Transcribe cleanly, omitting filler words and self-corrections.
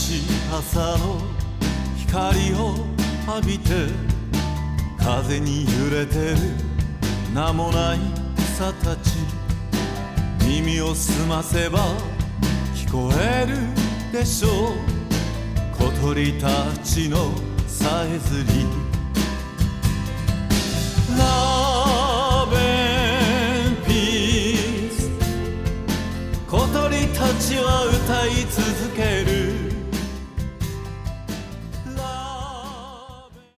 しい朝の光を浴びて風に揺れてる名もない草たち、耳を澄ませば聞こえるでしょう、小鳥たちのさえずり。